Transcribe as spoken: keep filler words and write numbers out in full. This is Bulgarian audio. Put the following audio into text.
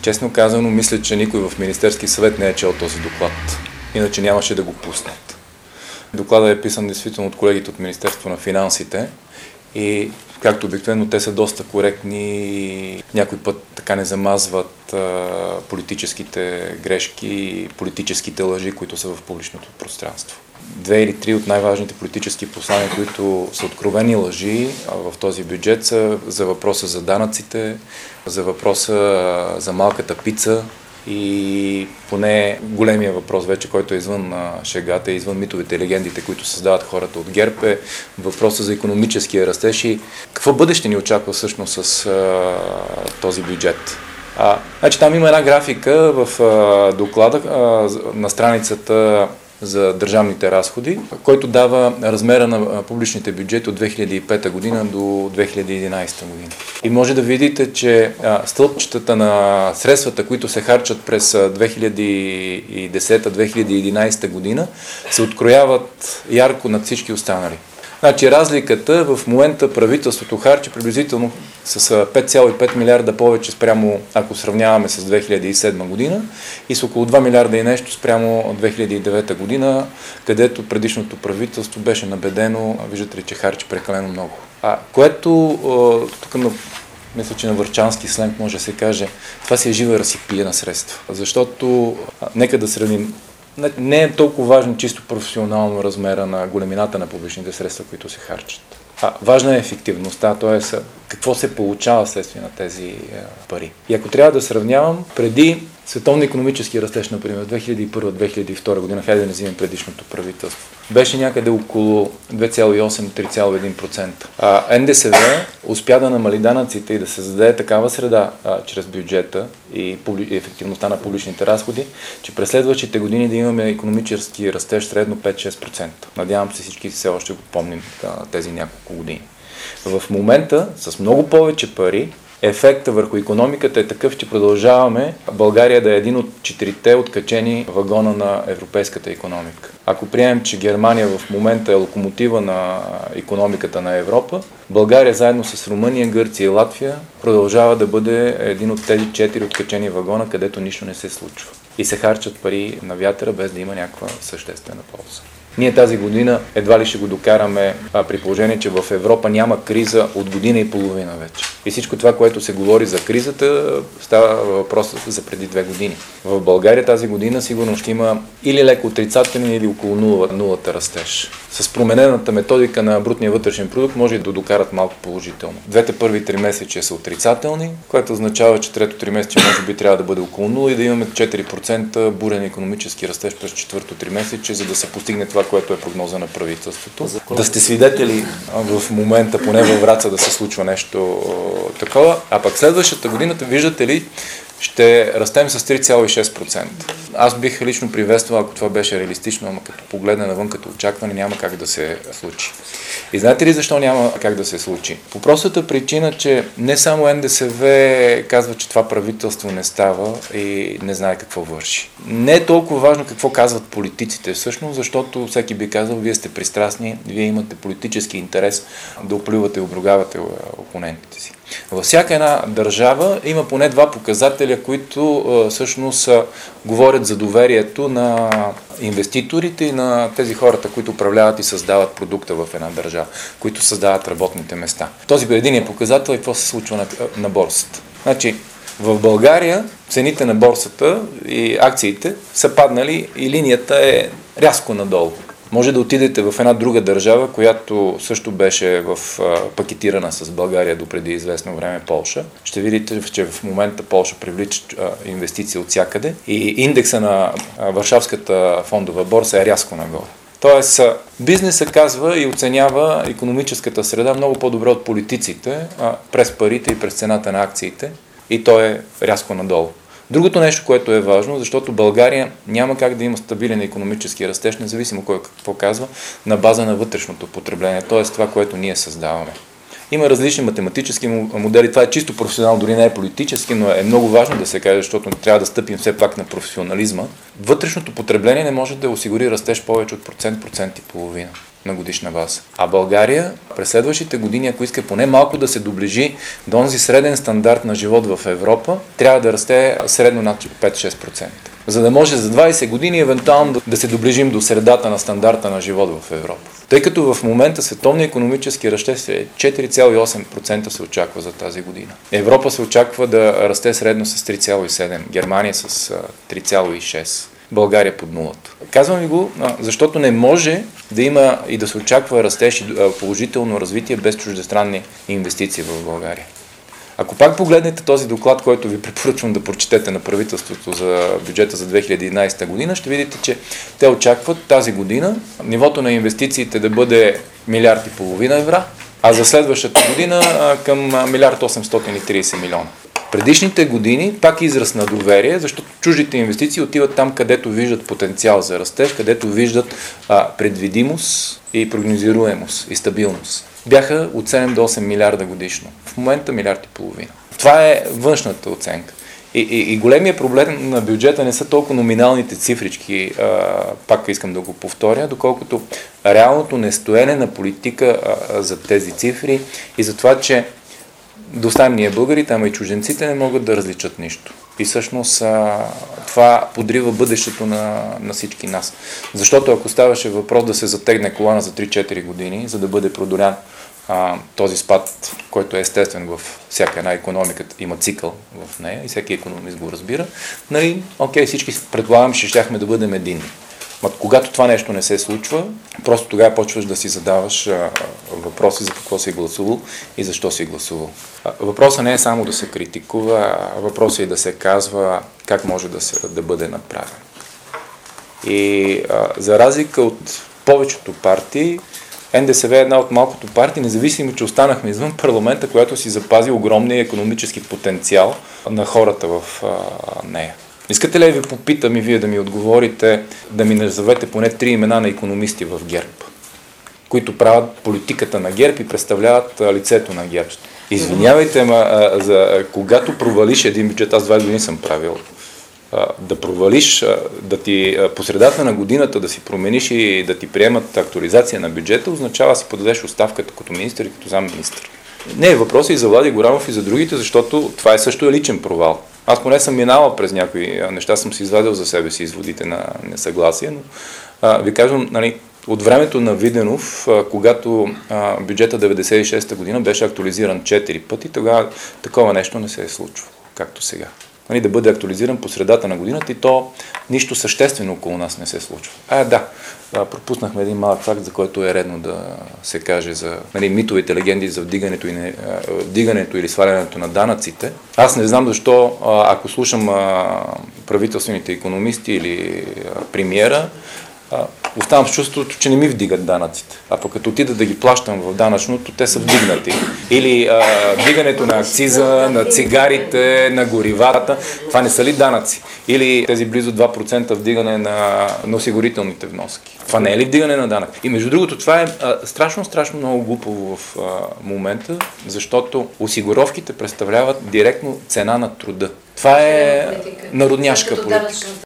Честно казано, мисля, че никой в Министерски съвет не е чел този доклад. Иначе нямаше да го пуснат. Докладът е писан действително от колегите от Министерство на финансите и както обикновено те са доста коректни, някой път така не замазват а, политическите грешки и политическите лъжи, които са в публичното пространство. Две или три от най-важните политически послания, които са откровени лъжи в този бюджет, са за въпроса за данъците, за въпроса за малката пица и поне големия въпрос вече, който е извън шегата, извън митовете и легендите, които създават хората от ГЕРБ, е въпроса за икономическия растеж и какво бъдеще ни очаква всъщност с а, този бюджет. А, значи там има една графика в а, доклада а, на страницата за държавните разходи, който дава размера на публичните бюджети от две хиляди и пета година до две хиляди и единадесета година. И може да видите, че а, стълбчетата на средствата, които се харчат през две хиляди и десета - две хиляди и единадесета година, се открояват ярко над всички останали. Значи разликата в момента правителството харчи приблизително с пет цяло и пет милиарда повече спрямо, ако сравняваме с две хиляди и седма година, и с около два милиарда и нещо спрямо две хиляди и девета година, където предишното правителство беше набедено, виждате ли, че харчи прекалено много. А което тук на мисля, че на върчански сленг може да се каже, това си е жива разсипия на средства. Защото, а, нека да сравним, не е толкова важно чисто професионално размера на големината на публичните средства, които се харчат. А, важна е ефективността, т.е. какво се получава следствие на тези е, пари. И ако трябва да сравнявам, преди световния икономически растеж, например, две хиляди и първа - две хиляди и втора година, хайде да не взимем предишното правителство, беше някъде около две цяло и осем - три цяло и един процента. А НДСВ успя да намали данъците и да се създаде такава среда а, чрез бюджета и, публи... и ефективността на публичните разходи, че през следващите години да имаме икономически растеж средно пет - шест процента. Надявам се всички все още го помним тези няколко години. В момента, с много повече пари, ефекта върху икономиката е такъв, че продължаваме България да е един от четирите откачени вагона на европейската икономика. Ако приемем, че Германия в момента е локомотива на икономиката на Европа, България заедно с Румъния, Гърция и Латвия продължава да бъде един от тези четири откачени вагона, където нищо не се случва. И се харчат пари на вятъра, без да има някаква съществена полза. Ние тази година едва ли ще го докараме, а, при положение, че в Европа няма криза от година и половина вече. И всичко това, което се говори за кризата, става въпрос за преди две години. В България тази година сигурно ще има или леко отрицателен, или около нула, нулата растеж. С променената методика на брутния вътрешен продукт може да докарат малко положително. Двете първи три месечия са отрицателни, което означава, че трето три месече може би трябва да бъде около нула и да имаме четири процента бурен икономически растеж през четвърто три месече, за да се постигне това, което е прогноза на правителството. Да сте свидетели в момента, поне във Враца, да се случва нещо такова, а пък следващата годината, виждате ли, ще растем с три цяло и шест процента. Аз бих лично приветствал, ако това беше реалистично, ама като погледне навън като очакване, няма как да се случи. И знаете ли защо няма как да се случи? По простата причина, че не само НДСВ казва, че това правителство не става и не знае какво върши. Не е толкова важно какво казват политиците всъщност, защото всеки би казал, вие сте пристрастни, вие имате политически интерес да оплювате и обругавате опонентите си. Във всяка една държава има поне два показателя, които всъщност говорят за доверието на инвеститорите и на тези хората, които управляват и създават продукта в една държава, които създават работните места. Този единият показател е какво се случва на, на борсата. Значи, в България цените на борсата и акциите са паднали и линията е рязко надолу. Може да отидете в една друга държава, която също беше в, а, пакетирана с България до преди известно време, Полша. Ще видите, че в момента Полша привлича а, инвестиции от всякъде и индекса на а, Варшавската фондова борса е рязко нагоре. Тоест, бизнесът казва и оценява икономическата среда много по-добре от политиците а, през парите и през цената на акциите и то е рязко надолу. Другото нещо, което е важно, защото България няма как да има стабилен икономически растеж, независимо кой какво казва, на база на вътрешното потребление, т.е. това, което ние създаваме. Има различни математически модели, това е чисто професионално, дори не е политически, но е много важно да се каже, защото трябва да стъпим все пак на професионализма. Вътрешното потребление не може да осигури растеж повече от процент, процент и половина. на годишна база. А България през следващите години, ако иска поне малко да се доближи до онзи среден стандарт на живот в Европа, трябва да расте средно над пет-шест процента. За да може за двайсет години евентуално да се доближим до средата на стандарта на живот в Европа. Тъй като в момента световния икономически растеж е четири цяло и осем процента се очаква за тази година. Европа се очаква да расте средно с три цяло и седем процента, Германия с три цяло и шест процента. България под нулата. Казвам ви го, защото не може да има и да се очаква растеж и положително развитие без чуждестранни инвестиции в България. Ако пак погледнете този доклад, който ви препоръчвам да прочетете на правителството за бюджета за две хиляди и единайсета година, ще видите, че те очакват тази година нивото на инвестициите да бъде милиард и половина евро, а за следващата година към милиард осемстотин и трийсет милиона. Предишните години пак израз на доверие, защото чуждите инвестиции отиват там, където виждат потенциал за растеж, където виждат а, предвидимост и прогнозируемост и стабилност. Бяха от седем до осем милиарда годишно. В момента милиард и половина. Това е външната оценка. И, и, и големия проблем на бюджета не са толкова номиналните цифрички, а, пак искам да го повторя, доколкото реалното нестоене на политика а, за тези цифри и за това, че да оставим ние българите, ама и чужденците не могат да различат нищо. И всъщност а, това подрива бъдещето на, на всички нас. Защото ако ставаше въпрос да се затегне колана за три-четири години, за да бъде продолян а, този спад, който е естествен във всяка една икономика, има цикъл в нея и всеки икономист го разбира, нали, окей, всички предполагам, че щяхме да бъдем единни. Но когато това нещо не се случва, просто тогава почваш да си задаваш а, въпроси за какво си гласувал и защо си гласувал. А, въпросът не е само да се критикува, а въпросът е да се казва как може да, се, да бъде направен. И а, за разлика от повечето партии, Ен Де Ес В е една от малкото партии, независимо, че останахме извън парламента, която си запази огромния икономически потенциал на хората в а, нея. Искате ли ви попитам и вие да ми отговорите, да ми назовете поне три имена на икономисти в ГЕРБ, които правят политиката на ГЕРБ и представляват а, лицето на ГЕРБ? Извинявайте, ма, а, за, когато провалиш един бюджет, аз двайсет години съм правил, а, да провалиш, а, да ти а, по средата на годината да си промениш и да ти приемат актуализация на бюджета, означава да си подадеш оставката като министър и като замминистър. Не е въпрос и за Влади Горанов и за другите, защото това е също личен провал. Аз поне съм минала през някои неща, съм си извадил за себе си изводите на несъгласие, но а, ви казвам, нали, от времето на Виденов, а, когато а, бюджета деветдесет и шеста година беше актуализиран четири пъти, тогава такова нещо не се е случвало, както сега. Нали, да бъде актуализиран по средата на годината и то нищо съществено около нас не се случва. А, да, пропуснахме един малък факт, за който е редно да се каже за, нали, митовите легенди за вдигането, и не, вдигането или свалянето на данъците. Аз не знам защо, ако слушам правителствените икономисти или премиера, оставам с чувството, че не ми вдигат данъците. А пък като отида да ги плащам в данъчното, те са вдигнати. Или а, вдигането на акциза, на цигарите, на горивата. Това не са ли данъци? Или тези близо два процента вдигане на, на осигурителните вноски. Това не е ли вдигане на данък? И между другото, това е а, страшно, страшно много глупаво в а, момента, защото осигуровките представляват директно цена на труда. Това е народняшка политика.